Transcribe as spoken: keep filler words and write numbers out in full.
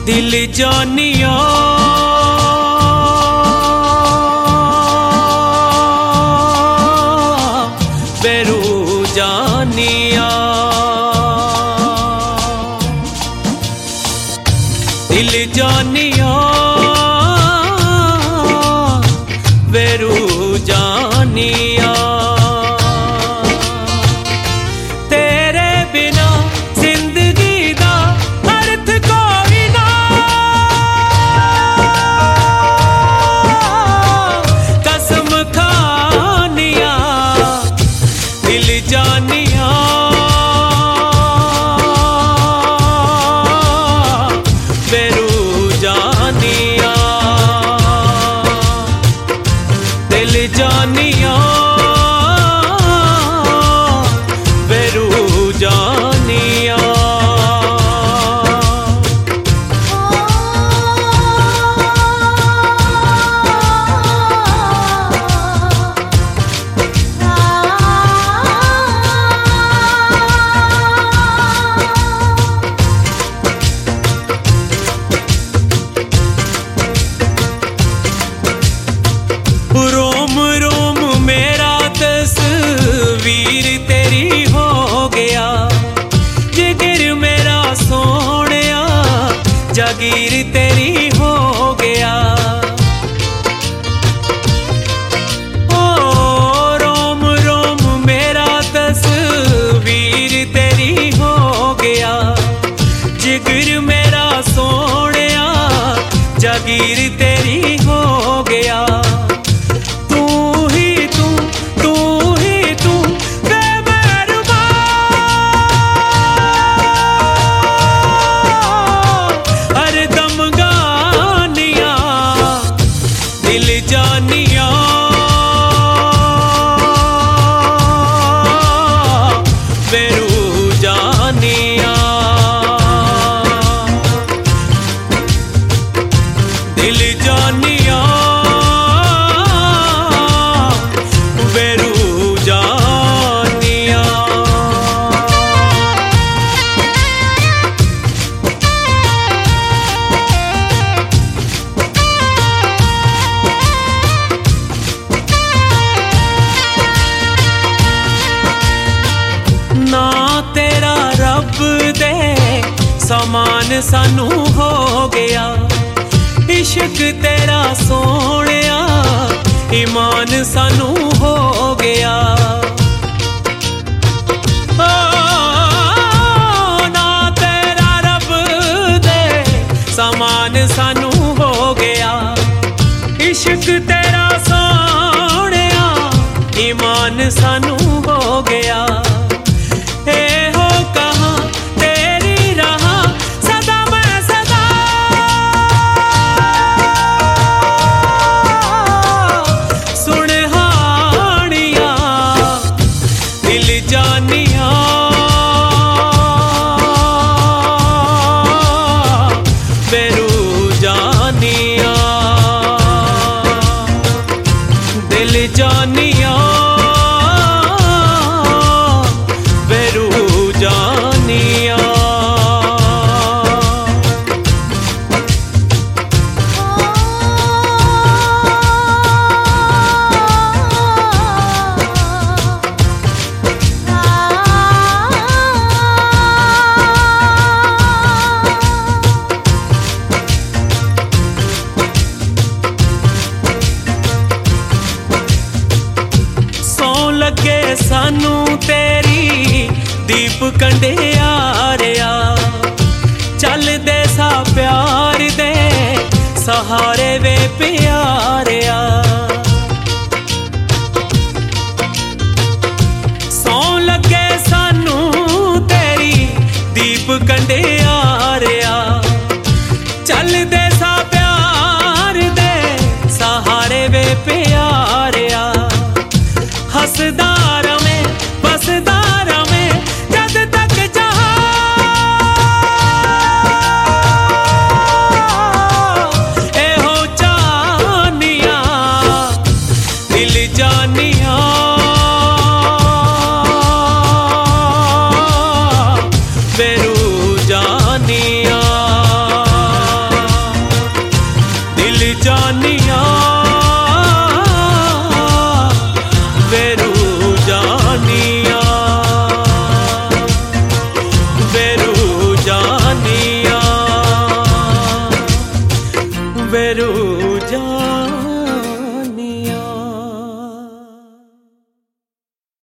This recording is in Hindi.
दिल जानिया बेरू जानिया दिल जानिया बेरू जानिया तेरे बिना जिंदगी दा अर्थ कोई ना कसम खानिया दिल जानिया बेरू जानिया दिल जानिया बेरू जानिया रोम रोम मेरा तस्वीर तेरी हो गया जिगर मेरा सोनिया जागीर तेरी हो गया ओ रोम रोम मेरा तस्वीर तेरी हो गया जिगर मेरा सोनिया जागीर तेरी हो गया दिल जानिया बेरू जानिया दिल जानिया बेरू जानिया ना तेरा रब दे समान सानू हो गया इश्क तेरा सोनिया ईमान सानू हो गया ओ, ना तेरा रब दे समान सानू हो गया इश्क तेरा सोनिया ईमान सानू हो गया ए हो कहाँ तेरी रहा सदा मैं सदा सुन हानिया दिल जानिया बेरू जानिया दिल जानिया बेरू जानिया सौ लगे सानू तेरी दीप कंडे आरिया चल दे सा प्यार दे सहारे वे प्यारिया सौ लगे सानू तेरी दीप कंडे आरिया चल दे सा प्यार दे सहारे वे प्यारिया हसदार